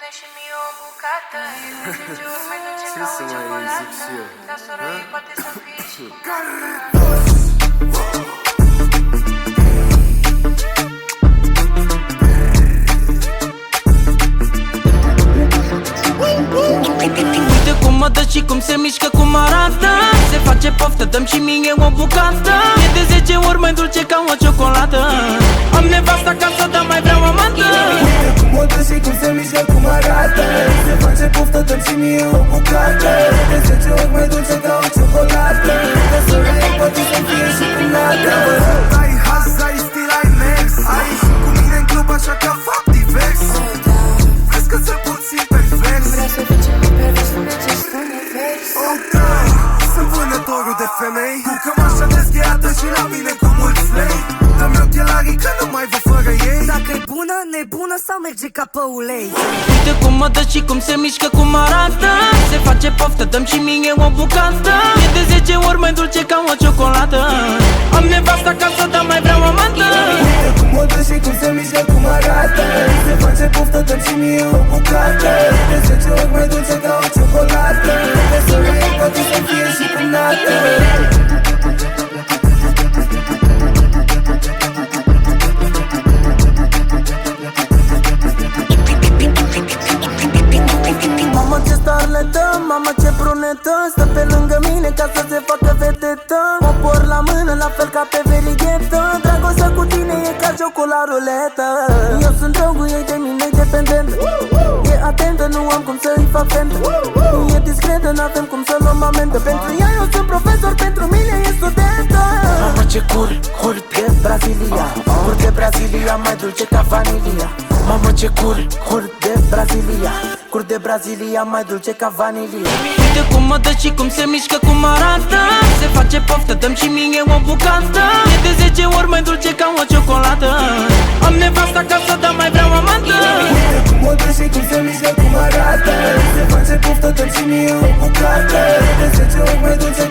pune și mie o bucată. E de 10 ori mai dulce ca o ciocolată. Dar sora ei poate să fie și uite cum mă dă și cum se mișcă, cum arată. Se face poftă, dăm și mie o bucată. E de 10 ori mai dulce ca o ciocolată. Am nevasta acasă, dar mai vreau amantă. Uite cum mă dă și cum se mișcă, cum arată. Se face poftă, dăm și mie o bucată. E de 10 ori mai dulce ca o ciocolată. Dar sora ei poate să fie și cu nată. Ai haz, ai stil, ai mers. Ai ieșit cu mine în club așa ca fapt divers. Crezi că sunt puțin pervers? vrea să fii cel mai pervers, spune ce spune vers. Sunt vânătorul de femei, cu cămașa dezgheată și la mine cu mulți lei. Dă-mi ochelarii că nu mai văd fără ei. Dacă-i bună, nebună sau merge ca pe ulei? Uite cum mă dă și cum se mișcă, cum arată. Se face poftă, dăm și mie o bucată. E de 10 ori mai dulce ca o ciocolată. Am nevasta acasă, dar mai vreau amantă. Uite cum mă dă și cum se mișcă, cum arată. Se face poftă, dăm și mie o bucată. E de 10 ori mai dulce ca o ciocolată. Dar sora ei poate să fie și cu nată. Mamă ce starletă, mamă ce brunetă. Stă pe lângă mine ca să se facă vedetă. O por la mână, la fel ca pe verighetă. Dragostea cu tine e ca jocul la ruletă. Eu sunt drogul ei, de mine e dependentă. E atentă, nu am cum să-i fac fentă. E discretă, n-avem cum să luăm amendă. Pentru ea eu sunt profesor, pentru mine e studentă. Mamă ce cur de Brazilia. Cur de Brazilia, mai dulce ca vanilia. Mamă ce cur de Brazilia. Cur de Brazilia, mai dulce ca vanilia. Uite cum mă dă și cum se mișcă, cum arată. Se face poftă, dăm și mie o bucată. E de 10 ori mai dulce ca o ciocolată. Am nevasta acasă, dar mai vreau amantă. Uite cum mă dă și cum se mișcă, cum arată. Se face poftă, dăm și mie o bucată. E de 10 ori mai dulce